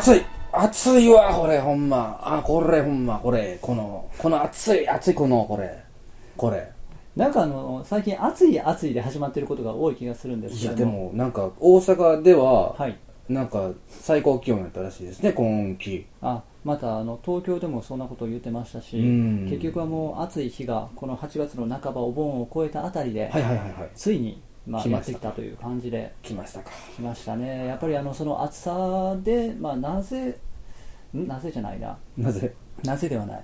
暑い暑いわこれほんま。これほんまこの暑いこれなんか最近暑いで始まってることが多い気がするんですけども。 いやでもなんか大阪では、 はい、 なんか最高気温やったらしいですね今季。 また東京でもそんなことを言ってましたし、結局はもう暑い日がこの8月の半ばお盆を越えたあたりで、ついにやってきたという感じで来ましたね。やっぱりその暑さで、なぜじゃないな、なぜではない、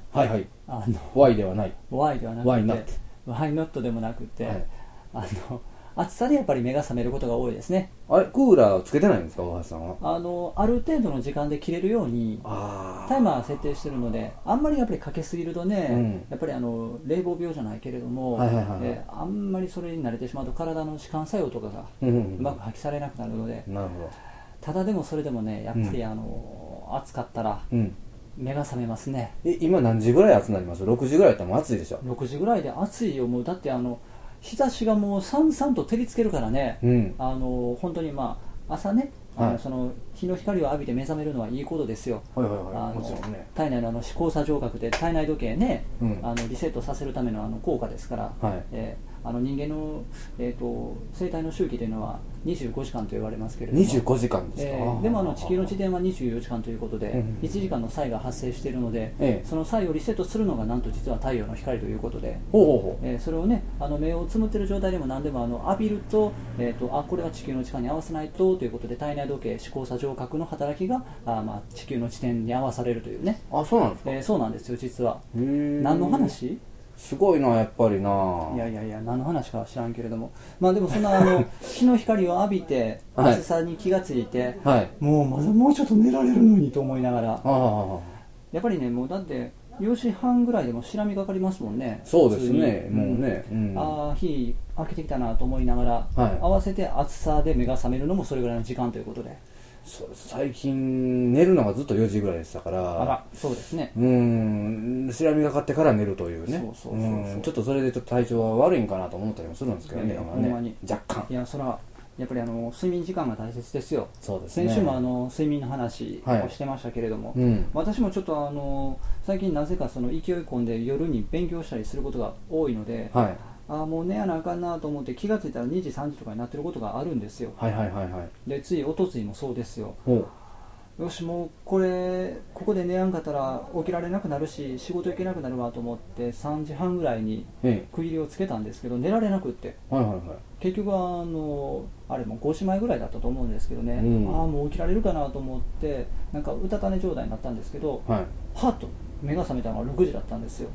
Y ではない、 Y ではなくてWhy not でもなくて、暑さでやっぱり目が覚めることが多いですね。 あれクーラーつけてないんですか大橋さんは。 ある程度の時間で切れるようにタイマー設定してるので、あんまりやっぱりかけすぎるとね、やっぱり冷房病じゃないけれども、あんまりそれに慣れてしまうと体の弛緩作用とかがうまく発揮されなくなるので、 なるほど。 ただでもそれでもねやっぱり暑かったら目が覚めますね。 今何時ぐらい暑くなります？6時ぐらいだったらもう暑いでしょ。 6時ぐらいで暑いよ。もうだって日差しがもうさんさんと照りつけるからね、本当に朝ね、その日の光を浴びて目覚めるのはいいことですよ。もちろんね、体内の指向作上核で体内時計ね、リセットさせるための効果ですから、人間の、生体の周期というのは25時間と言われますけれども、 25時間ですか。 でも地球の自転は24時間ということで、1時間の差異が発生しているので、その差異をリセットするのがなんと実は太陽の光ということで、それをね目をつむっている状態でも何でも浴びると、これは地球の時間に合わせないということで、体内時計指向作上核の働きが地球の自転に合わされるというね。 そうなんですか。 そうなんですよ実は。何の話？ すごいなやっぱりな。 いや何の話かは知らんけれども、でもそんな日の光を浴びて暑さに気がついて、もうまだもうちょっと寝られるのにと思いながら、やっぱりねもうだって4時半ぐらいでも白みがかりますもんね。 そうですね、もうね、 日明けてきたなと思いながら、合わせて暑さで目が覚めるのもそれぐらいの時間ということで。 そうです。最近寝るのがずっと4時ぐらいでしたから。 そうですね。 白みがかってから寝るというね。ちょっとそれでちょっと体調は悪いんかなと思ったりもするんですけどね。 ほんまに若干。 いやそれはやっぱり睡眠時間が大切ですよ。 そうですね。 先週も睡眠の話をしてましたけれども、私もちょっと最近なぜかその勢い込んで夜に勉強したりすることが多いので、もう寝やなあかんなと思って気がついたら2時3時とかになってることがあるんですよ。でついおとついもそうですよ。よしもうここで寝やんかったら起きられなくなるし仕事行けなくなるわと思って3時半ぐらいに区切りをつけたんですけど、寝られなくって、結局はあれも5時前ぐらいだったと思うんですけどね、もう起きられるかなと思ってなんかうたた寝状態になったんですけど、はっと目が覚めたのが6時だったんですよ。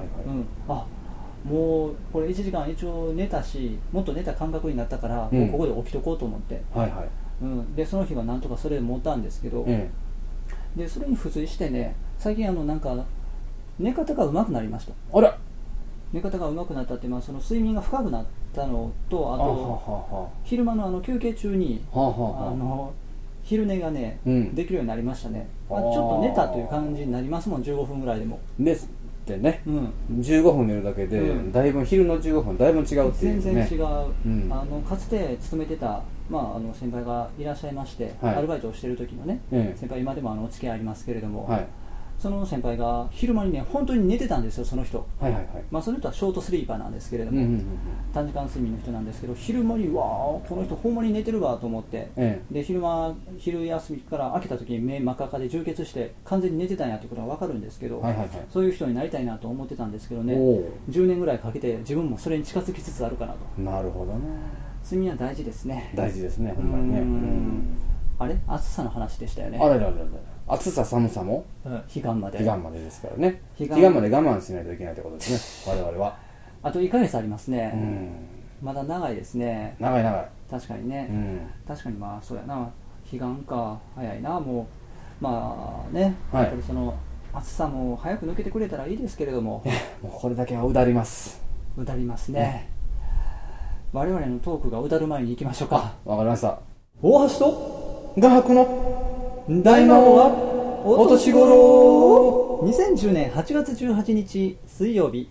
もうこれ1時間一応寝たし、もっと寝た感覚になったから、もうここで起きとこうと思って、でその日はなんとかそれで持ったんですけど、でそれに付随してね、最近なんか寝方が上手くなりました。寝方が上手くなったっていうのはその睡眠が深くなったのと、あと昼間の休憩中に昼寝がね、できるようになりましたね。ちょっと寝たという感じになりますもん、15分ぐらいでも。 ですってね、15分寝るだけで、だいぶ昼の15分だいぶ違うっていうね。 全然違う。かつて勤めてた、先輩がいらっしゃいまして、アルバイトをしている時のね、先輩今でもお付き合いありますけれども、その先輩が昼間にね本当に寝てたんですよ、その人。その人はショートスリーパーなんですけれども、短時間睡眠の人なんですけど、昼間にこの人ほんまに寝てるわと思って、で昼休みから開けた時に目真っ赤っかで充血して完全に寝てたんやということが分かるんですけど、そういう人になりたいなと思ってたんですけどね、10年ぐらいかけて自分もそれに近づきつつあるかなと。 なるほどね。 睡眠は大事ですね。 大事ですね、ほんまにね。 あれ暑さの話でしたよね。 暑さ寒さも彼岸までですからね。彼岸まで我慢しないといけないということですね、我々は。 あと1ヶ月ありますね。まだ長いですね。 長い。 確かにね、確かにそうやな、彼岸か、早いな。もうやっぱりその暑さも早く抜けてくれたらいいですけれども、 もうこれだけはうだりますね。我々のトークがうだる前に行きましょうか。 わかりました。 大橋と画伯の大魔王はお年頃。2010年8月18日水曜日。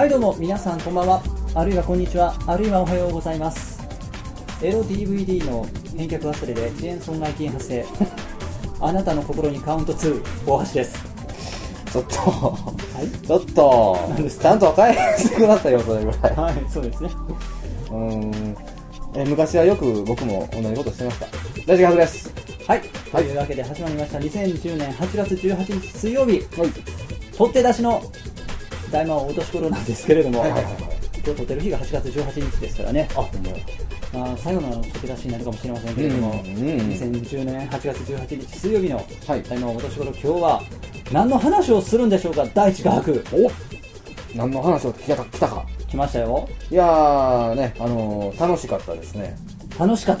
どうも皆さんこんばんは、あるいはこんにちは、あるいはおはようございます。エロ DVD の返却忘れで遅延損害金発生あなたの心にカウント2、大橋です。 ちょっと、はい、ちょっとちゃんと返してくださいよ、それぐらい。 はい、そうですね。 昔はよく僕も同じことしてました。大地学です。 はい、というわけで始まりました2010年8月18日水曜日、はい、取って出しの大魔王落とし頃なんですけれども、今日撮ってる日が8月18日ですからね。あ、ほんまや。最後の取って出しになるかもしれませんけれども、2010年8月18日水曜日の大魔王落とし頃、今日は何の話をするんでしょうか、大地画伯。 お、何の話を来たか。 来ましたよ。 いやーね、楽しかったですね。 楽しかった。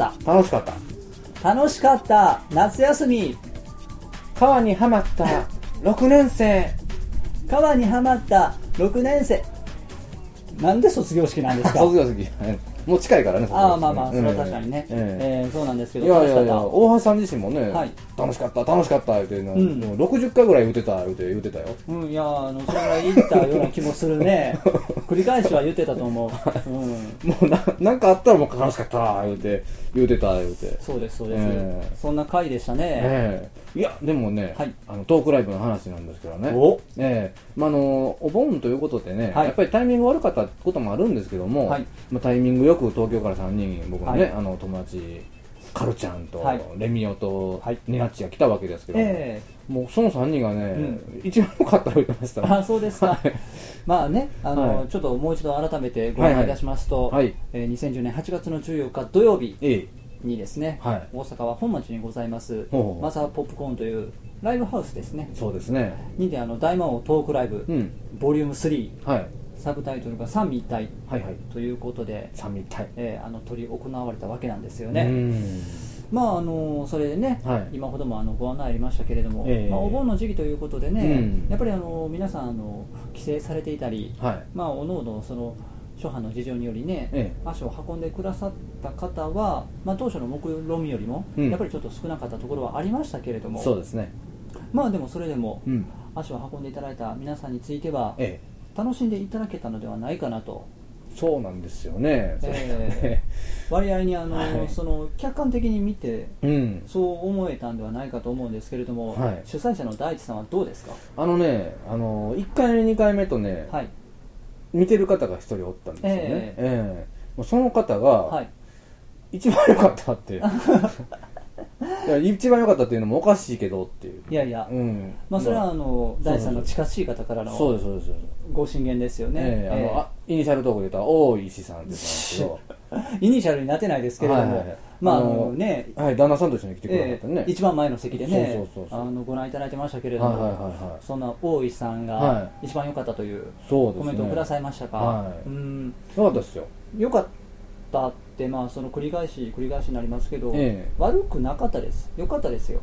夏休み。 川にはまった6年生。 川にはまった6年生。なんで卒業式なんですか？ 卒業式。もう近いからね。 まあ、それは確かにね。そうなんですけど、 いや、大橋さん自身もね、楽しかった言ってるの、60回ぐらい言ってたよ。 いや、それぐらい言ったような気もするね。繰り返しは言ってたと思う。 もうなんかあったらもう楽しかった言ってた。 そうです。そんな回でしたね。 いや、でもね、トークライブの話なんですけどね。お盆ということでね、やっぱりタイミング悪かったこともあるんですけども、タイミングよく東京から3人、僕のね、友達、カルちゃんと、レミオと、ニナッチが来たわけですけども、もうその3人がね、一番良かったと言ってましたね。 あ、そうですか。まあね、ちょっともう一度改めてご覧いたしますと、2010年8月の14日土曜日にですね、大阪は本町にございますマザーポップコーンというライブハウスですね。 そうですね。 にで大魔王トークライブ、ボリューム3、サブタイトルが三位一体ということで、取り行われたわけなんですよね。それでね、今ほどもご案内ありましたけれども、お盆の時期ということでね、やっぱり皆さん帰省されていたり、おのおのその諸般の事情によりね、足を運んでくださった方は、当初の目論見よりもやっぱりちょっと少なかったところはありましたけれども、 そうですね。 でもそれでも足を運んでいただいた皆さんについては、楽しんでいただけたのではないかなと。 そうなんですよね。 割合にその客観的に見て、そう思えたんではないかと思うんですけれども、主催者の大地さんはどうですか ？1回目2回目とね、見てる方が1人おったんですよね。その方が一番良かったって一番良かったっていうのもおかしいけどっていう。 いや、それは大地さんの近しい方からのご進言ですよね。 イニシャルトークで言ったら大石さんって言ったんですけどイニシャルになってないですけれども、 旦那さんと一緒に来てくれたね、 一番前の席でね、ご覧いただいてましたけれども、そんな大石さんが一番良かったというコメントをくださいましたか？ 良かったですよ。 良かったって、その繰り返しになりますけど、悪くなかったです。良かったですよ。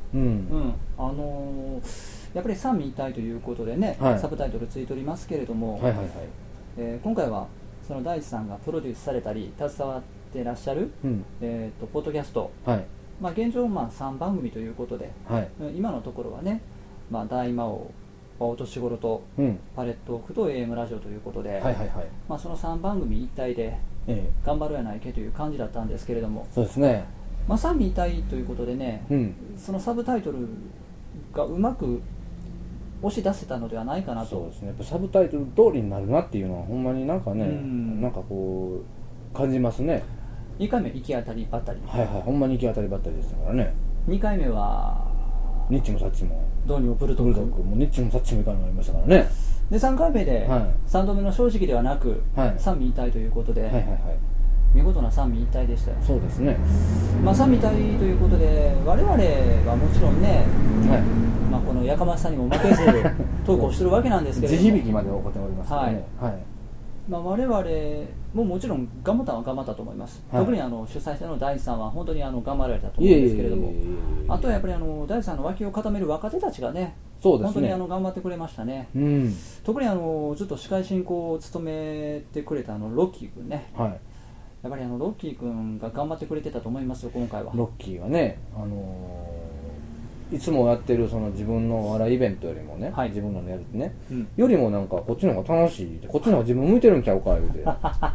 やっぱり三位一体ということでね、サブタイトルついておりますけれども、今回はその大地さんがプロデュースされたり携わってらっしゃる、ポッドキャスト、現状3番組ということで、今のところはね、大魔王お年頃と、パレットオークと AM ラジオということで、その3番組一体で頑張るやないけという感じだったんですけれども、 そうですね。 三位一体ということでね、そのサブタイトルがうまく押し出せたのではないかなと。 そうですね。やっぱサブタイトル通りになるなっていうのはほんまになんかね、なんかこう感じますね。 2回目行き当たりばったり、 ほんまに行き当たりばったりでしたからね。 2回目はニッチもサッチもどうにもブルドッグもニッチもサッチもいかなくなりましたからね。 で3回目で3度目の正直ではなく、三位一体ということで、見事な三位一体でしたよ。 そうですね。 三位一体ということで我々はもちろんね、このやかましさにも負けずトークをしてるわけなんですけれども、 地響きまで起こっておりますからね。 我々ももちろん頑張ったは頑張ったと思います。特に主催者の大地さんは本当に頑張られたと思うんですけれども、あとはやっぱり大地さんの脇を固める若手たちがね、本当に頑張ってくれましたね。特にずっと司会進行を務めてくれたロッキー君ね、やっぱりロッキー君が頑張ってくれてたと思いますよ。今回はロッキーはね、 いつもやってるその自分のお笑いイベントよりもね、自分のやるってね、よりもなんかこっちの方が楽しい、こっちの方が自分向いてるんちゃうか言うて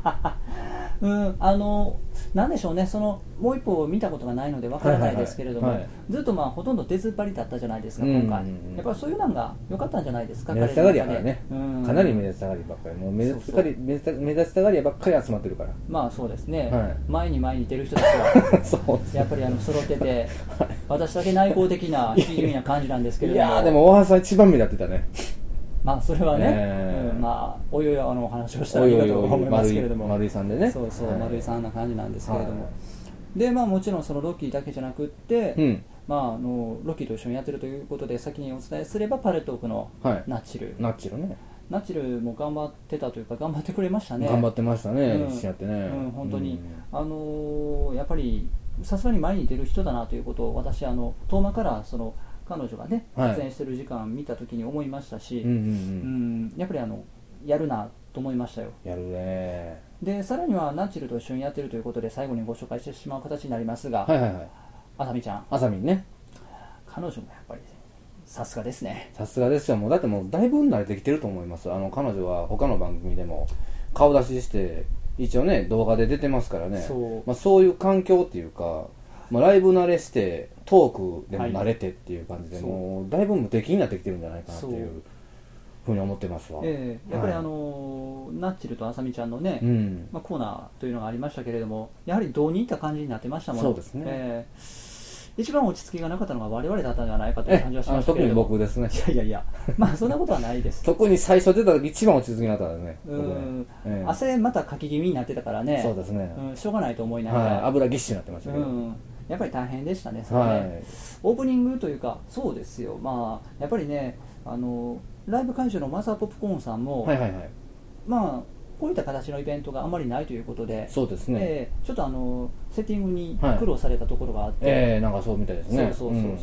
なんでしょうね、もう一歩見たことがないのでわからないですけれども、ずっとほとんど出ずっぱりだったじゃないですか、今回。やっぱりそういうのが良かったんじゃないですか。 目立ちたがりやからね、かなり目立ちたがりばっかり、もう目立ちたがりばっかり集まってるから。 まあそうですね、前に出る人たちはやっぱり揃ってて、私だけ内向的な非純な感じなんですけれども。 いやでも大橋さん一番目立ってたね。 まあそれはね、おいおいお話をしたらいいかと思いますけれども、 丸井さんでね、 そうそう、丸井さんな感じなんですけれども、でもちろんそのロッキーだけじゃなくって、ロッキーと一緒にやってるということで先にお伝えすれば、パレットークのナッチルね、 ナッチルも頑張ってたというか頑張ってくれましたね。 頑張ってましたね、一緒やってね、 本当に、やっぱりさすがに前に出る人だなということを私遠間から彼女がね出演してる時間見た時に思いましたし、やっぱりやるなと思いましたよ。 やるね。 でさらにはナッチルと一緒にやってるということで最後にご紹介してしまう形になりますが、あさみちゃん、 あさみね、 彼女もやっぱりさすがですね。 さすがですよ。もうだってもうだいぶ慣れてきてると思います。彼女は他の番組でも顔出しして一応ね動画で出てますからね。そういう環境っていうか、ライブ慣れしてトークでも慣れてっていう感じで、もうだいぶ無敵になってきてるんじゃないかなっていうふうに思ってますわ。 やっぱりナッチルとあさみちゃんのね、コーナーというのがありましたけれども、やはり同にいった感じになってましたもん。 そうですね。 一番落ち着きがなかったのが我々だったんじゃないかという感じはしましたけれども。 特に僕ですね。 いやそんなことはないです。 特に最初出た時一番落ち着きなかったね。 汗またかき気味になってたからね。 そうですね。 しょうがないと思いながら。 油ぎっしりになってましたけど。 やっぱり大変でしたね、それね。オープニングというか、そうですよ。やっぱりね、ライブ会場のマザーポップコーンさんも、こういった形のイベントがあまりないということで、 そうですね、 ちょっとセッティングに苦労されたところがあって、 なんかそうみたいですね。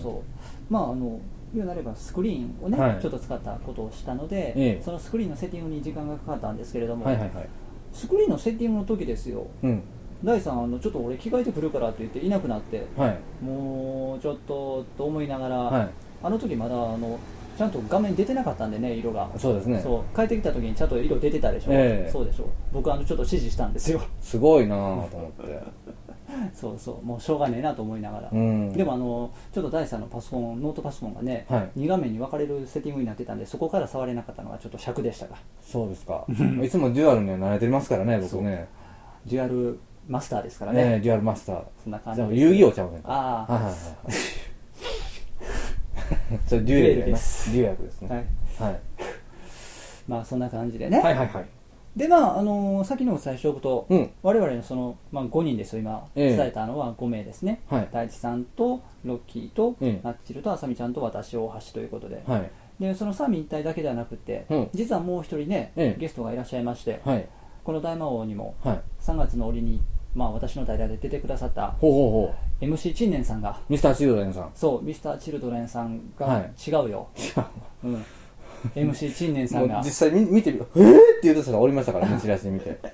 言うなればスクリーンをね、ちょっと使ったことをしたので、そのスクリーンのセッティングに時間がかかったんですけれども、スクリーンのセッティングの時ですよ、大さんちょっと俺着替えてくるからって言っていなくなって、もうちょっとと思いながら、あの時まだちゃんと画面出てなかったんでね、色が。 そうですね。 帰ってきた時にちゃんと色出てたでしょ。そうでしょ。僕ちょっと指示したんですよ。 すごいなぁと思ってそうもうしょうがねえなと思いながら、でもちょっと大さんのノートパソコンがね、2画面に分かれるセッティングになってたんで、そこから触れなかったのがちょっと尺でしたが。 そうですか。いつもデュアルには慣れてますからね、僕ね。 デュアルマスターですからね。 デュアルマスター。 そんな感じ。 遊戯王ちゃうねん。それデュエルです。デュエルですね。 そんな感じでね。でさっきのお伝えしておくと、我々の5人ですよ、今伝えたのは5名ですね。大地さんとロッキーとナッチルとあさみちゃんと私、大橋ということで、でその三位一体だけではなくて、実はもう一人ね、ゲストがいらっしゃいまして、この大魔王にも3月の折に私の代打で出てくださったMC 陳年さんが、 ミスターチルドレンさん、 そうミスターチルドレンさんが違うよ、MC 陳年さんが実際見てみって言うとさがおりましたからね、チラシで見て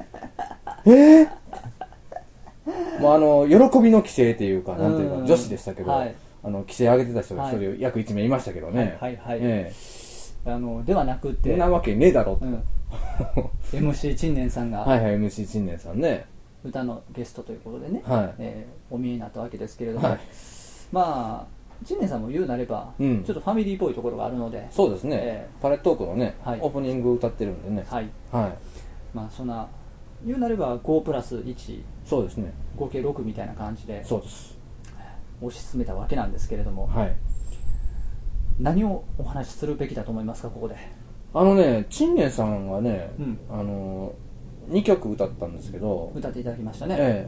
もう喜びの規制っていうか、なんていうか女子でしたけど、規制上げてた人が一人約1名いましたけどね。 ではなくて、 そんなわけねえだろと、 MC 陳年さんが MC 陳年さんね、 歌のゲストということでね、お見えになったわけですけれども、陳年さんも言うなれば、ちょっとファミリーっぽいところがあるので、 そうですね、パレットトークのね、オープニング歌ってるんでね、 そんな言うなれば5プラス1、 そうですね、 合計6みたいな感じでそうです推し進めたわけなんですけれども、何をお話しするべきだと思いますか、ここで。 陳年さんがね、2曲歌ったんですけど、 歌っていただきましたね。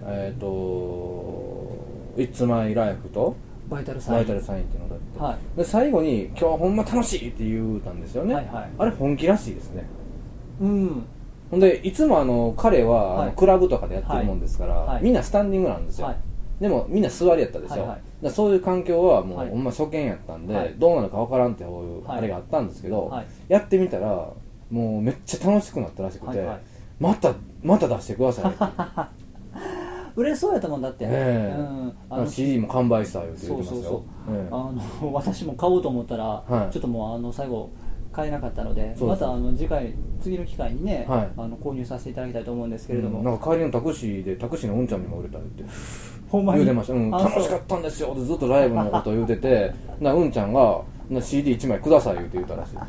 It's My Life とバイタルサインっていうのだって、で最後に今日はほんま楽しいって言うたんですよね。あれ本気らしいですね。ほんでいつも彼はクラブとかでやってるもんですから、みんなスタンディングなんですよ。でもみんな座りやったでしょ。そういう環境はもうほんま初見やったんで、どうなるかわからんってこういうあれがあったんですけど、やってみたらもうめっちゃ楽しくなったらしくて、また出してくださいって売れそうやったもんだって、 CD も完売した言うて言ってますよ。 そう、私も買おうと思ったら、ちょっともう最後買えなかったので、また次の機会にね、購入させていただきたいと思うんですけれども、 なんか帰りのタクシーのうんちゃんにも売れたってほんまに言うてました。楽しかったんですよってずっとライブのこと言うてて、うんちゃんがCD1 枚ください言うたらしいです。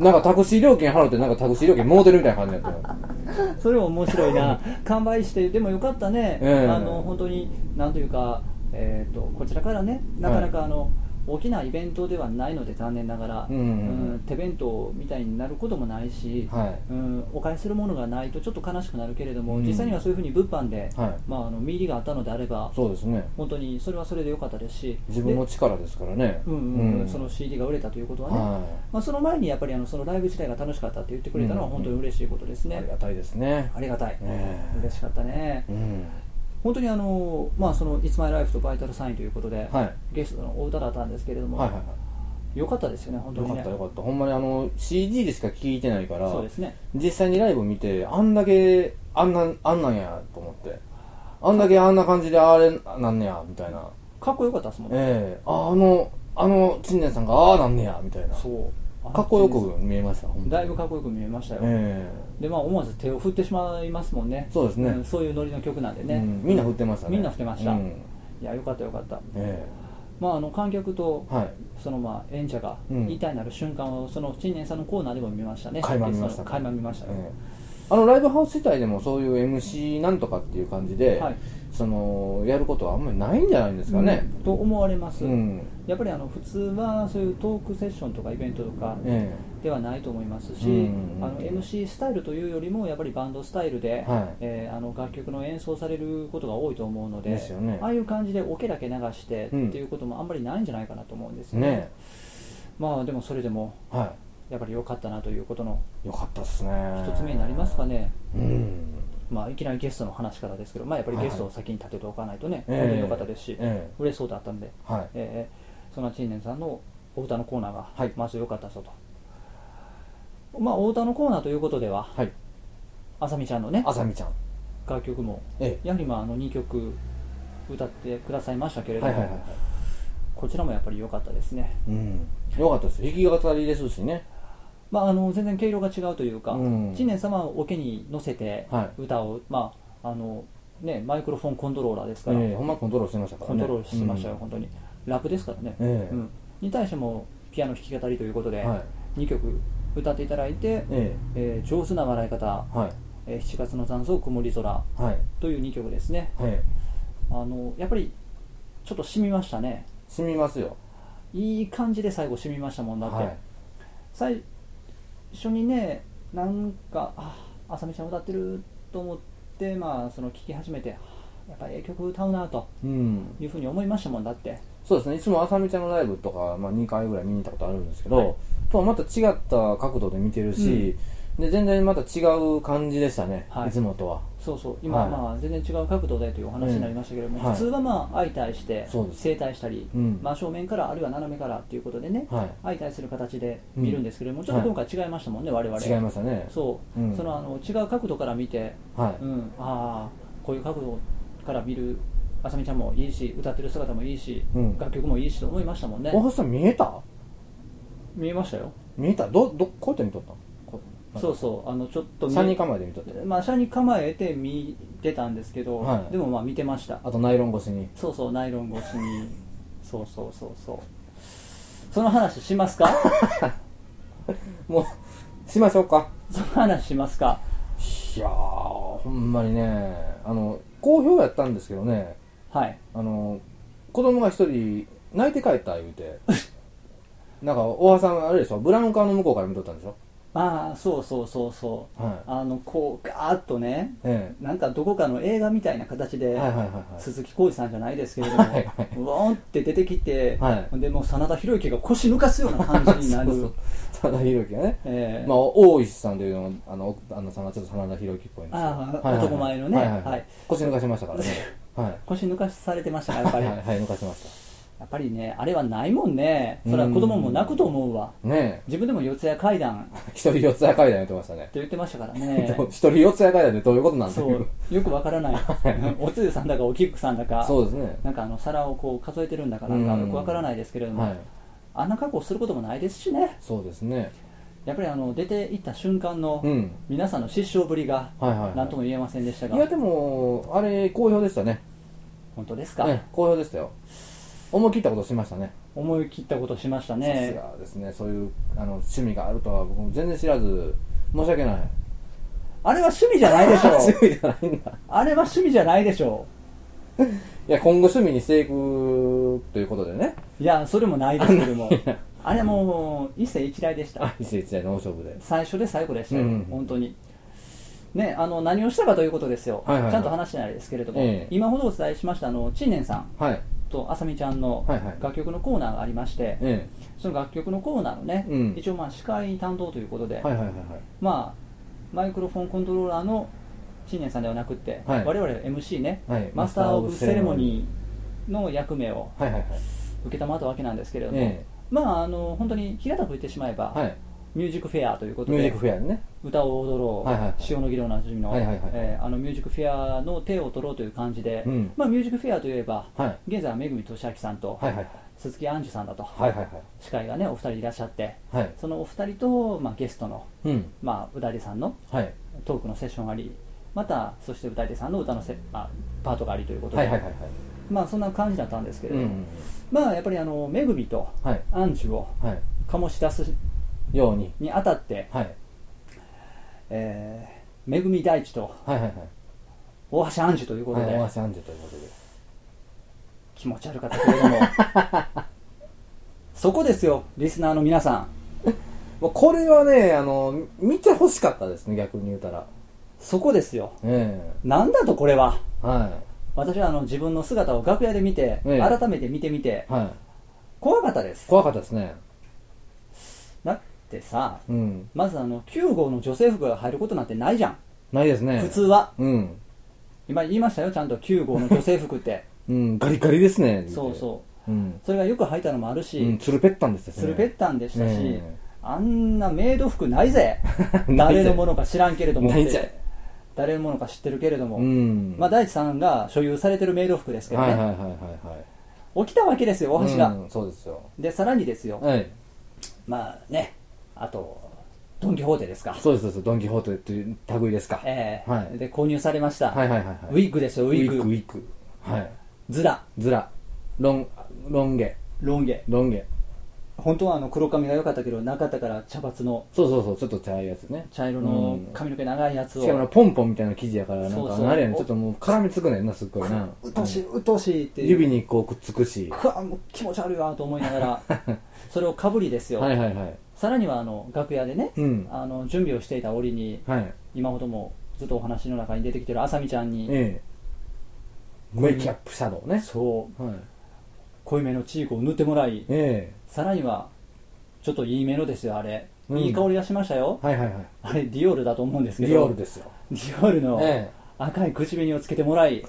なんかタクシー料金払うて、なんかタクシー料金もうてるみたいな感じになってる。 それも面白いな。完売してでもよかったね。本当になんというか、こちらからね、なかなか大きなイベントではないので残念ながら、手弁当みたいになることもないし、お返しするものがないとちょっと悲しくなるけれども、実際にはそういうふうに物販で、見入りがあったのであれば、 そうですね、 本当にそれはそれでよかったですし、 自分の力ですからね、 その CD が売れたということはね、その前にやっぱりそのライブ自体が楽しかったって言ってくれたのは本当に嬉しいことですね。 ありがたいですね。 ありがたい、嬉しかったね。本当にその「It's My Life」と「バイタルサイン」ということで、ゲストのお歌だったんですけれども、よかったですよね、本当にね。 よかったよかった。ほんまにCD でしか聴いてないから、 そうですね、 実際にライブ見てあんだけあんなんやと思って、あんだけあんな感じであれなんねやみたいな。 かっこよかったですもんね。 陳年さんがああなんねやみたいな。 そうかっこよく見えました。 だいぶかっこよく見えましたよ。で思わず手を振ってしまいますもんね。 そうですね、 そういうノリの曲なんでね、 みんな振ってましたね。 みんな振ってました。いや、よかったよかった。観客とその演者が一体になる瞬間をその陳年さんのコーナーでも見ましたね。 垣間見ました。 垣間見ましたよ。 ライブハウス自体でもそういう MC なんとかっていう感じで、やることはあんまりないんじゃないんですかね、 と思われます。やっぱり普通はそういうトークセッションとかイベントとかではないと思いますし、MC スタイルというよりもやっぱりバンドスタイルで、楽曲の演奏されることが多いと思うので、ああいう感じでオケだけ流してっていうこともあんまりないんじゃないかなと思うんですよね。でもそれでも、やっぱり良かったなということの良かったですね。 一つ目になりますかね。いきなりゲストの話からですけど、やっぱりゲストを先に立てておかないとね、本当に良かったですし、嬉しそうだったんで、その陳年さんのお歌のコーナーがまず良かったぞと。お歌のコーナーということでは、あさみちゃんのね、楽曲もやはり2曲歌ってくださいましたけれども、こちらもやっぱり良かったですね。 良かったです。弾き語りですしね。 全然毛色が違うというか、陳年様はオケに乗せて歌を、マイクロフォンコントローラーですから、 ほんまコントロールしてましたからね。 コントロールしてましたよ、本当に。ラップですからね。に対してもピアノ弾き語りということで、2曲歌っていただいて、上手な笑い方、7月の残像曇り空という2曲ですね。やっぱりちょっと染みましたね。 染みますよ。 いい感じで最後染みましたもんだって。最初にね、なんかあさみちゃん歌ってると思って、その聴き始めて、やっぱり曲歌うなというふうに思いましたもんだって。 そうですね、いつもあさみちゃんのライブとか、2回ぐらい見に行ったことあるんですけど、とはまた違った角度で見てるし、で全然また違う感じでしたね、いつもとは。 今、全然違う角度でというお話になりましたけれども、普通は相対して正対したり、真正面からあるいは斜めからっていうことでね、相対する形で見るんですけれども、ちょっと今回違いましたもんね、我々。 違いましたね。 その違う角度から見て、こういう角度から見るあさみちゃんもいいし、歌ってる姿もいいし、楽曲もいいしと思いましたもんね。 大橋さん見えた？ 見えましたよ。 見えた？こうやって見とったの？ そうそう、ちょっと車に構えて見とって、 車に構えて見てたんですけど、でも見てました。 あとナイロン越しに。 ナイロン越しに。そうその話しますか？ もうしましょうか。 その話しますか？ いやー、ほんまにね、好評やったんですけどね、子供が一人泣いて帰った言うてなんか大橋さんあれでしょ、ブラウン管の向こうから見とったんでしょ。そう、こうガーッとね、なんかどこかの映画みたいな形で、鈴木浩二さんじゃないですけれども、うわーって出てきて、でもう真田広之が腰抜かすような感じになる。 真田広之がね、大石さんというのはちょっと真田広之っぽいんですけど、 男前のね、 腰抜かしましたからね。 腰抜かされてましたから、やっぱり。 抜かしましやっぱりね、あれはないもんね。それは子供も泣くと思うわ。 ね、 自分でも四谷階段一人四谷階段言ってましたね。って言ってましたからね。 一人四谷階段ってどういうことなんだろう。 そう、よくわからない。おつゆさんだかおきくさんだか、 そうですね。 なんか皿をこう数えてるんだかなんかよくわからないですけれども、あんな格好することもないですしね。 そうですね。 やっぱり出ていった瞬間の皆さんの失笑ぶりが何とも言えませんでしたが、 いやでもあれ好評でしたね。 本当ですか。 好評でしたよ。思い切ったことしましたね。 思い切ったことしましたね。 さすがですね。そういう趣味があるとは僕も全然知らず申し訳ない。 あれは趣味じゃないでしょう。 趣味じゃないんだ。 あれは趣味じゃないでしょう。いや今後趣味にしていくということでね。 いやそれもないですけども。あれも一世一代でした。 一世一代の大勝負で。 最初で最後でしたよ、本当に。ね、何をしたかということですよ。ちゃんと話してないですけれども、今ほどお伝えしましたちんねんさんとあさみちゃんの楽曲のコーナーがありまして、その楽曲のコーナーのね、一応司会担当ということで、まあマイクロフォンコントローラーのちんねんさんではなくって、我々 MC ね、マスター・オブ・セレモニーの役目を受けたまったわけなんですけれども、まあ本当に平たく言ってしまえば、ミュージックフェアということで、歌を踊ろう、潮の議論のなじみのミュージックフェアの手を取ろうという感じで、まあミュージックフェアといえば、現在はめぐみとしあきさんと鈴木杏樹さんだと、司会がねお二人いらっしゃって、そのお二人とゲストの歌い手さんのトークのセッションがあり、またそして歌い手さんの歌のパートがありということで、まあそんな感じだったんですけれども、まあやっぱりめぐみと杏樹を醸し出すようにあたって、めぐみ大地と大橋杏樹ということで、気持ち悪かったけれどもそこですよ、リスナーの皆さん。 これはね見てほしかったですね、逆に言うたら。 そこですよ、なんだとこれは、私は自分の姿を楽屋で見て、改めて見てみて、怖かったです。 怖かったですね。 だってさ、まず9号の女性服が入ることなんてないじゃん。 ないですね、 普通は。今言いましたよ、ちゃんと9号の女性服ってガリガリですね。 そうそう、それがよく履いたのもあるし、 つるぺったんですよね。 つるぺったんでしたし、あんなメイド服ないぜ誰のものか知らんけれどもって、誰のものか知ってるけれども、まあ大地さんが所有されてるメイド服ですけどね、起きたわけですよ、大橋が。 そうですよ。 でさらにですよ、まあね、あとドン・キホーテですか。 そうです、ドン・キホーテという類ですか。 で購入されました、ウィッグですよ、ウィッグ、ズラ、ロン毛、本当は黒髪が良かったけどなかったから、茶髪の、 そうちょっと茶色いやつね、 茶色の髪の毛長いやつを、 しかもポンポンみたいな生地やから、なんかあれやね、ちょっともう絡みつくねんな、すっごいな、 うとしいって指にこうくっつくし、 もう気持ち悪いわと思いながらそれをかぶりですよ。さらには楽屋でね、準備をしていた折に、今ほどもずっとお話の中に出てきてるあさみちゃんに、 メイキャップシャドウね、 そう濃いめのチークを塗ってもらい、さらにはちょっといいめのですよ、あれ、いい香りがしましたよ。あれディオールだと思うんですけど、 ディオールですよ、 ディオールの赤い口紅をつけてもらい、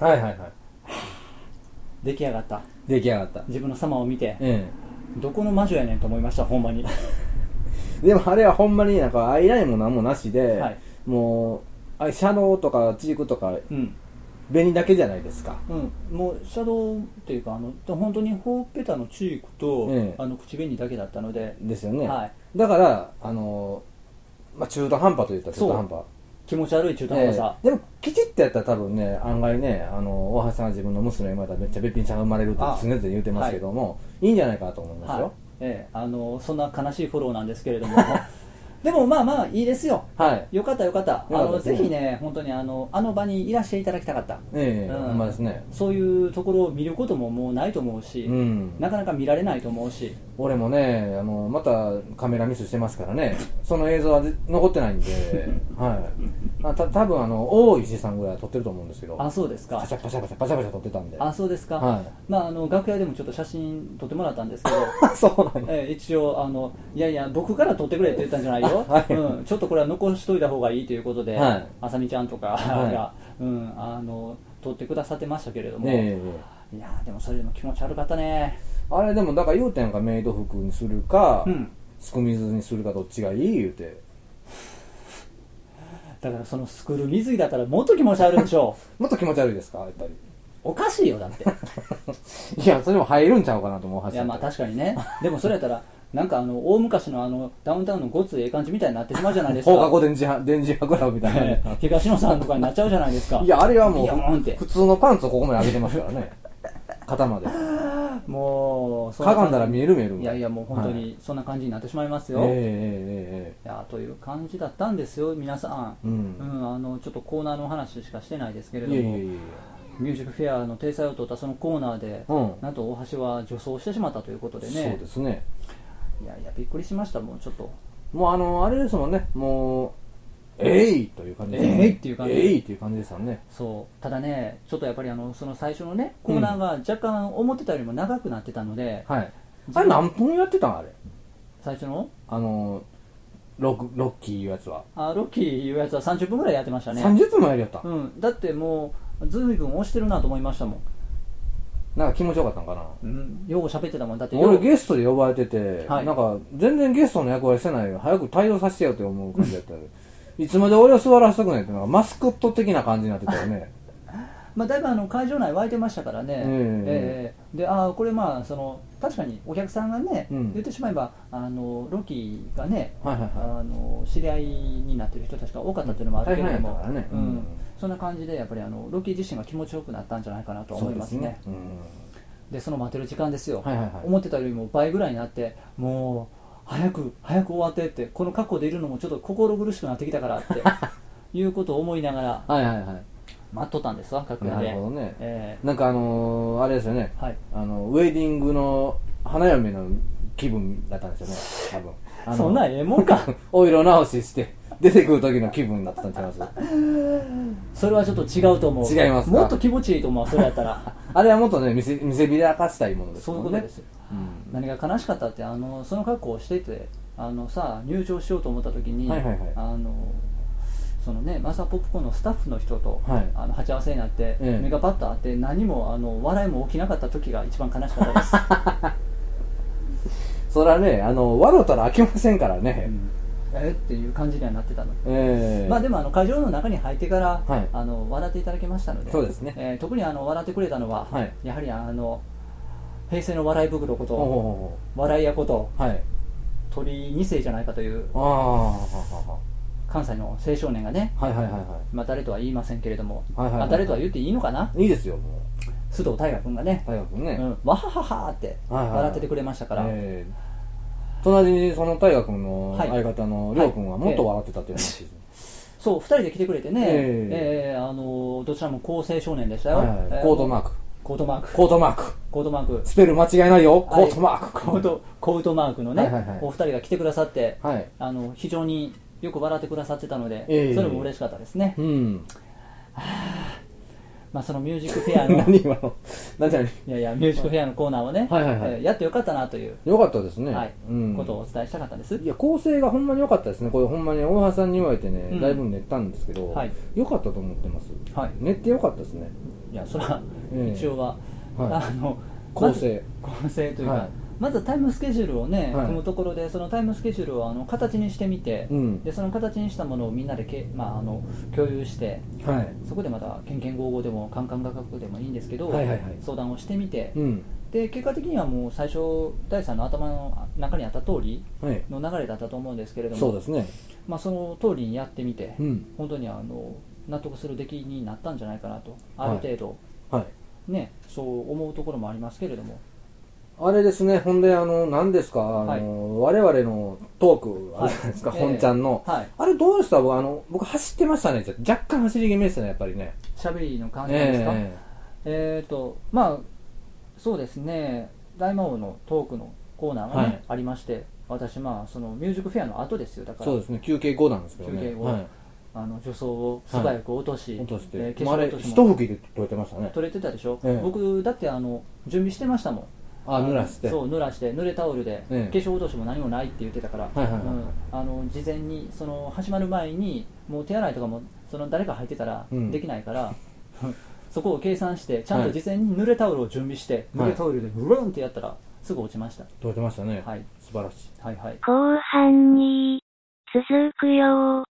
出来上がった自分の様を見て、どこの魔女やねんと思いました、ほんまにでもあれはほんまになんかアイラインもなんもなしで、もうシャドウとかチークとか、紅だけじゃないですか。 もうシャドウっていうか本当にほっぺたのチークと、口紅だけだったのでですよね、だから中途半端といったら中途半端、 気持ち悪い中途半端さ、 でもきちっとやったら多分ね、案外ね、大橋さんが自分の娘が生まれたらめっちゃべっぴんちゃんが生まれるって常々言うてますけども、いいんじゃないかと思いますよ。 そんな悲しいフォローなんですけれどもでもまあまあいいですよ、よかったぜひね、本当にあの場にいらしていただきたかった、 ほんまですね。 そういうところを見ることももうないと思うし、なかなか見られないと思うし、 俺もねまたカメラミスしてますからね、その映像は残ってないんで多分大石さんぐらいは撮ってると思うんですけど、 そうですか、 パシャ撮ってたんで、 そうですか、まあ楽屋でもちょっと写真撮ってもらったんですけどそうなんや、 一応いや僕から撮ってくれって言ったんじゃないよちょっとこれは残しといた方がいいということで、あさみちゃんとかが、撮ってくださってましたけれども、 いやでもそれでも気持ち悪かったね。 あれでもだから言うてんか、メイド服にするか、すく水にするかどっちがいい言うて。 だからそのすくる水着だったらもっと気持ち悪いでしょもっと気持ち悪いですかやっぱり。 おかしいよだっていやそれも入るんちゃうかなと思うはず。 いやまあ確かにね。でもそれやったらなんか大昔のダウンタウンのごつええ感じみたいになってしまうじゃないですか。 放課後電磁波クラブみたいな、 東野さんとかになっちゃうじゃないですか。 いやあれはもう普通のパンツをここまで上げてますからね肩まで。 もうかがんだら見える。 いやいやもう本当にそんな感じになってしまいますよ。いやという感じだったんですよ皆さん。ちょっとコーナーの話しかしてないですけれども、ミュージックフェアの体裁を取ったそのコーナーで、なんと大橋は女装してしまったということでね。 そうですね。 いやいやびっくりしました。もうちょっともうあれですもんね、もうえいという感じですね。 っていう感じ。 っていう感じですよね。 そうただねちょっとやっぱりその最初のねコーナーが若干思ってたよりも長くなってたので、 はい。あれ何分やってたんあれ？ 最初のロッキーいうやつは。 ロッキーいうやつは30分ぐらいやってましたね。 30分もやりやった。 だってもうずいぶん押してるなと思いましたもん。 なんか気持ちよかったんかな。 よう喋ってたもん。だって俺ゲストで呼ばれてて、なんか全然ゲストの役割してないよ。早く対応させてよって思う感じだったいつまで俺を座らせたくないってなんかマスコット的な感じになってたよね。 まあだいぶ会場内湧いてましたからね。でこれまあ確かにお客さんがね、言ってしまえばロッキーがね、知り合いになってる人たちが多かったっていうのもあるけれども、そんな感じでやっぱりロッキー自身が気持ちよくなったんじゃないかなと思いますね。でその待てる時間ですよ。思ってたよりも倍ぐらいになって、もう早く終わってって、この格好でいるのもちょっと心苦しくなってきたからっていうことを思いながら待っとったんですわ、楽屋で。 なるほどね。なんかあれですよね、ウェディングの花嫁の気分だったんですよね、多分。 そんなええもんか。 お色直しして出てくる時の気分になってたんちゃいます？ それはちょっと違うと思う。 違いますか？ もっと気持ちいいと思う、それやったら。 あれはもっとね見せびらかしたいものですもんね。 そういうことですよ。何が悲しかったってその格好をしてて入場しようと思った時にそのねマサポップコーンのスタッフの人と鉢合わせになって目がパッとあって何も笑いも起きなかった時が一番悲しかったです。 それはね笑ったら飽きませんからね。 っていう感じにはなってたので、まあでも会場の中に入ってから、笑っていただけましたので、 そうですね。 特に笑ってくれたのは、やはり平成の笑い袋こと笑い屋こと、鳥2世じゃないかという関西の青少年がね、まあ誰とは言いませんけれども、誰とは言っていいのかな。 いいですよ、もう須藤大河君がね、わはははって笑っててくれましたから。 隣にその大河君の相方の亮君はもっと笑ってたっていう話ですね。 そう2人で来てくれてね、どちらも高青少年でしたよ。 コートマークコートマークスペル間違いないよ。コートマークコートマークのねお二人が来てくださって、非常によく笑ってくださってたので、それも嬉しかったですね。まあそのミュージックフェアの何今のいやいやミュージックフェアのコーナーをねやってよかったなというよかったですね、 ことをお伝えしたかったです。 いや構成がほんまに良かったですね。これほんまに大橋さんに言われてね、だいぶ練ったんですけど、良かったと思ってます。練って良かったですね。 いやそれは一応は構成というか、まずタイムスケジュールをね組むところで、そのタイムスケジュールを形にしてみて、でその形にしたものをみんなで共有して、そこでまたけんけんごうごうでもカンカンガガクでもいいんですけど、相談をしてみて、で結果的にはもう最初第3の頭の中にあった通りの流れだったと思うんですけれども、 そうですね、 その通りにやってみて、本当に納得する出来になったんじゃないかなと、ある程度、そう思うところもありますけれども。 あれですね、ほんで何ですか、我々のトークあるじゃないですか、本ちゃんの、あれどうでした？僕走ってましたね。若干走り気味でしたね、やっぱりね。 喋りの感じですか？まあそうですね、大魔王のトークのコーナーがね、ありまして、私そのミュージックフェアの後ですよ。だからそうですね、休憩後なんですけどね、休憩後、 助走を素早く落とし、 あれ一吹きで取れてましたね。 取れてたでしょ。僕だって準備してましたもん。 濡らして、 そう濡らして濡れタオルで、化粧落としも何もないって言ってたから、事前にその始まる前にもう手洗いとかも誰か入ってたらできないから、 そこを計算してちゃんと事前に濡れタオルを準備して、濡れタオルでブルンってやったらすぐ落ちました。 落ちましたね。はい。素晴らしい。 はいはい。 後半に続くよ。